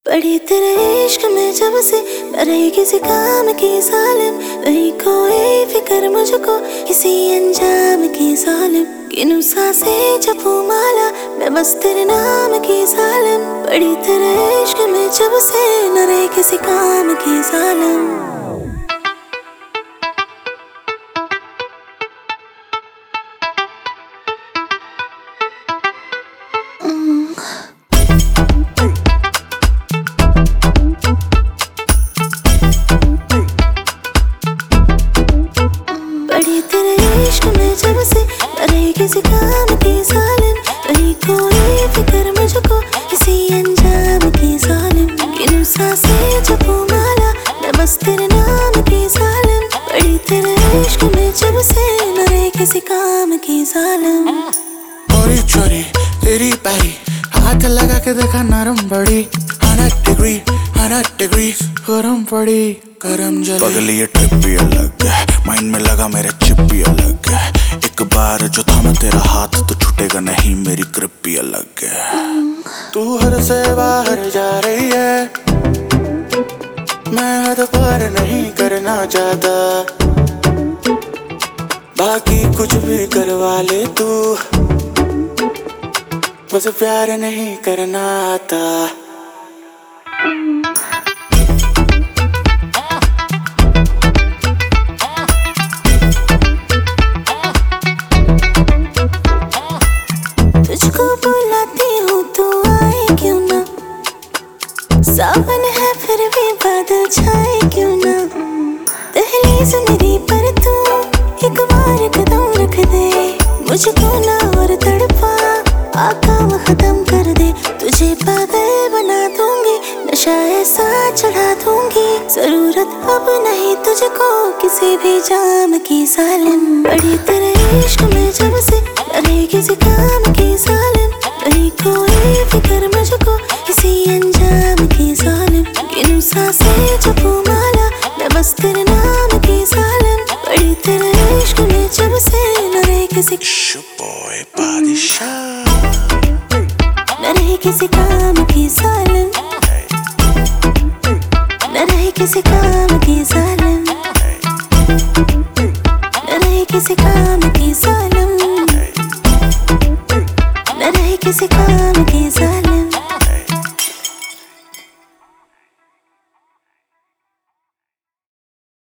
पड़ी तेरे इश्क में जब से न रही किसी काम की जालिम, नहीं कोई फिक्र मुझको किसी अंजाम की जालिम। किन्हू सांसें जपू माला मैं बस तेरे नाम की जालिम। पड़ी तेरे इश्क में जब से न रही किसी काम की जालिम। पड़ी तेरे इश्क में जब से न रही किसी काम की जालिम, नहीं कोई फिक्र मुझको किसी अंजाम की जालिम। किन्हू सांसें जपू माला मैं बस तेरे नाम की जालिम। पड़ी तेरे इश्क में जब से न रही किसी काम की जालिम। चोरी चोरी तेरी पैरी हाथ लगा के देखा नरम बड़ी 100 डिग्री गरम पड़ी गरम जली। पगली ये ट्रिप भी अलग है, माइंड में लगा मेरे चिप भी अलग है। एक बार जो थामा तेरा हाथ तो छूटेगा नहीं, मेरी ग्रिप भी अलग है। तू हद से बाहर जा रही है, मैं हद पार नहीं करना चाहता। बाकी कुछ भी करवा ले तू, बस प्यार नहीं करना आता। तुझको बुलाती हूँ तू आए क्यों ना, सावन है फिर भी बादल छाए क्यों ना। दहलीज मेरी पर तू एक बार कदम रख दे, मुझको ना और तड़पा आका वो खत्म कर दे। तुझे पागल बना दूंगी, नशा ऐसा चढ़ा दूंगी, जरूरत अब नहीं तुझको किसी भी जाम की जालिम। पड़ी तेरे इश्क में जब से न रही किसी काम की जालिम, नहीं कोई फिक्र मुझको किसी अंजाम की जालिम। किन्हू सांसें जपू माला मैं बस तेरे नाम की जालिम। पड़ी तेरे इश्क में जब से न रही किसी न रही किसी काम की जालिम, न रही किसी काम की जालिम, न रही किसी काम की जालिम, न रही किसी काम की जालिम।